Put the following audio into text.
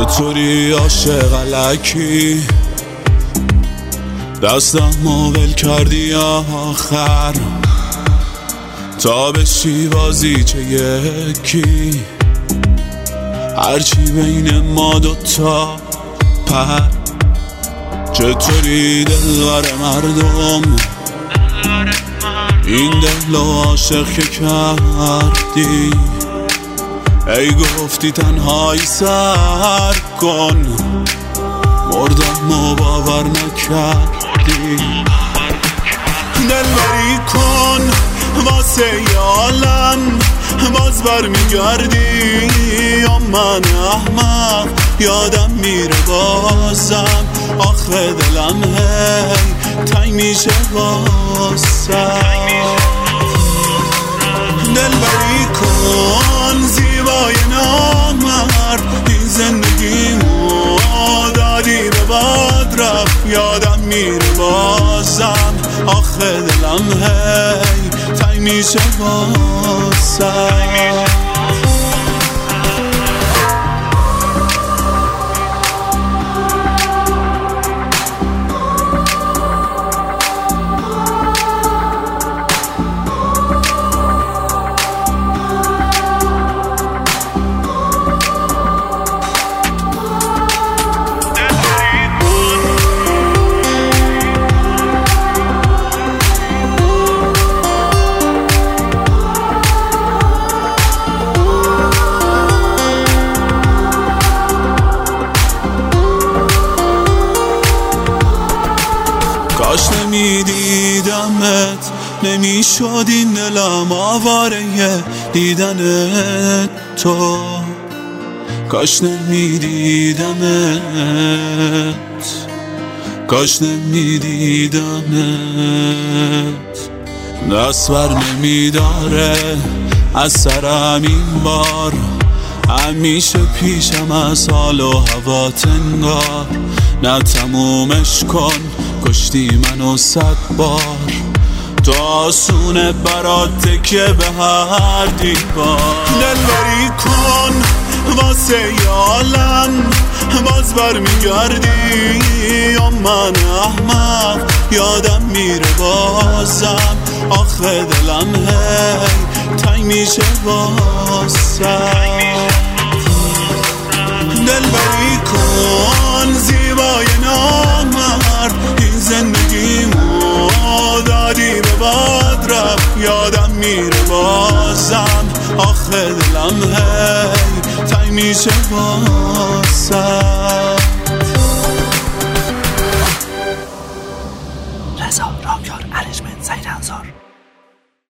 چطوری عاشق الکی دستم ول کردی آخر تا بشی بازیچه یکی هرچی بین ما دوتا پر چطوری دلبر مردم این دل و عاشق که کردی ای گفتی تنهایی سر کن مردم و باور نکردی دلبری کن واسه عالم باز برمیگردی یا من احمق یادم میره بازم آخه دلم هی تنگ میشه واسم دلبری کن زیبای نامرد این زندگیمو دادی به باد رفت یادم میره بازم آخه دلم هی تنگ میشه واسم کاش نمیدیدمت نمیشد این دلم آواره دیدن تو کاش نمیدیدمت کاش نمیدیدمت دست بر نمیداره از سرم این بار همیشه پیشم از حال و هوا تنگار نه تمومش کن کشتی منو 100 بار تو آسونه برات تکیه به هر دیوار دلبری کن واسه عالم باز برمیگردی یا من احمق یادم میره بازم آخه دلم هی تنگ میشه واسم دلبری کن زیبای نامرد این زندگیمو دادی به باد رفت یادم میره بازم آخه دلم هی تنگ میشه واسم